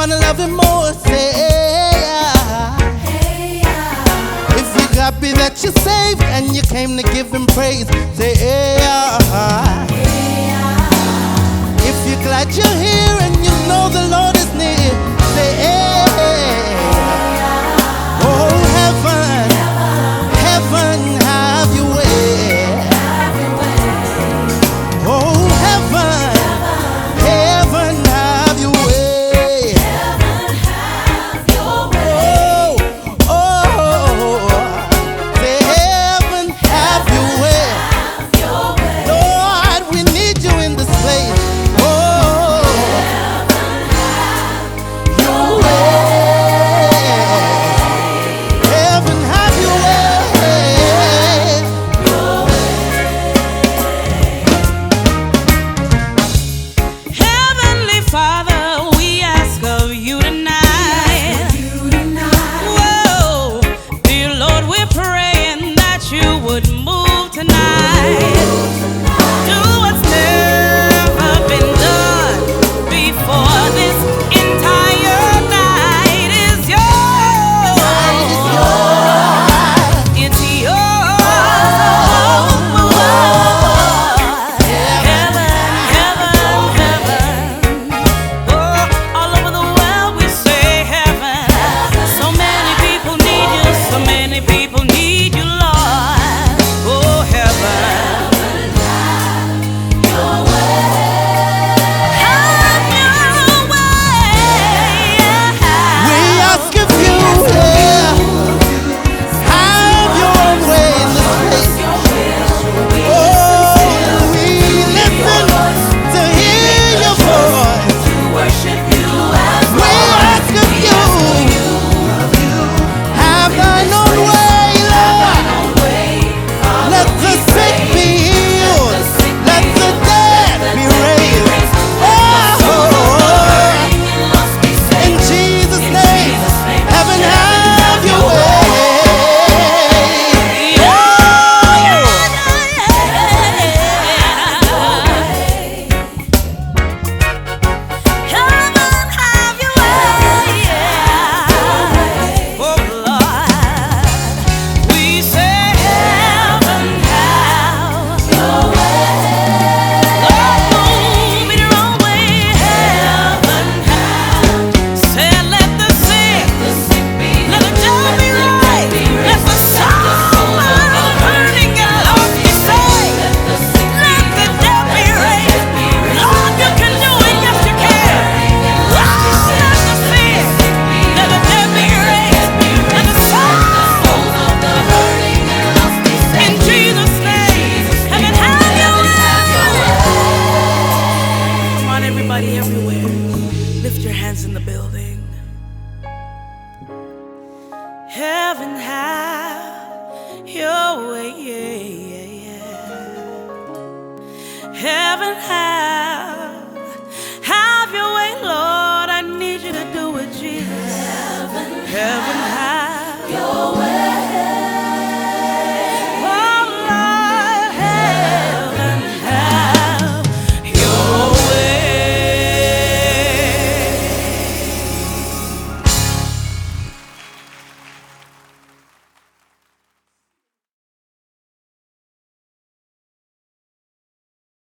wanna love him more, say yeah. If you're happy that you're saved and you came to give him praise, say yeah. If you're glad you're here and you know the Lord is near, say yeah. Oh heaven, heaven, have your way. Oh heaven, heaven, have your way. Oh, say heaven, have your way. Lord, we need you in this place. Oh, your way. Heaven, have your way. Heavenly Father, we ask of you tonight. Whoa, dear Lord, we're praying that you would move tonight. Do what's never been done before. This entire night is yours. It's yours. Heaven, heaven, heaven. Oh, all over the world we say heaven. So many people need you. So many people need you, Lord. Oh, heaven. Have your way. We ask of you, yeah. Have your way in this place. Oh, we listen to hear your voice. We ask of you, have thine own way, Lord. Let the sick be healed. Let the dead be raised. Oh, in Jesus' name, heaven, have your way. Heaven, have your way. Oh, Lord, we say heaven, have your way. Lord, move in your own way. Heaven, have. Say, let the sick, let the dead be right. Let the soul of the hurting get lost be saved. Let the dead be raised. Lord, you can do it, yes you can. Lord, let the sick, let the dead be raised. Let the soul of the hurting get lost be saved. In Jesus' name, heaven, have your way. Come on, everybody, everywhere. Lift your hands in the building. Heaven, have your way. Heaven, have your way, Lord. I need you to do it, Jesus. Heaven, have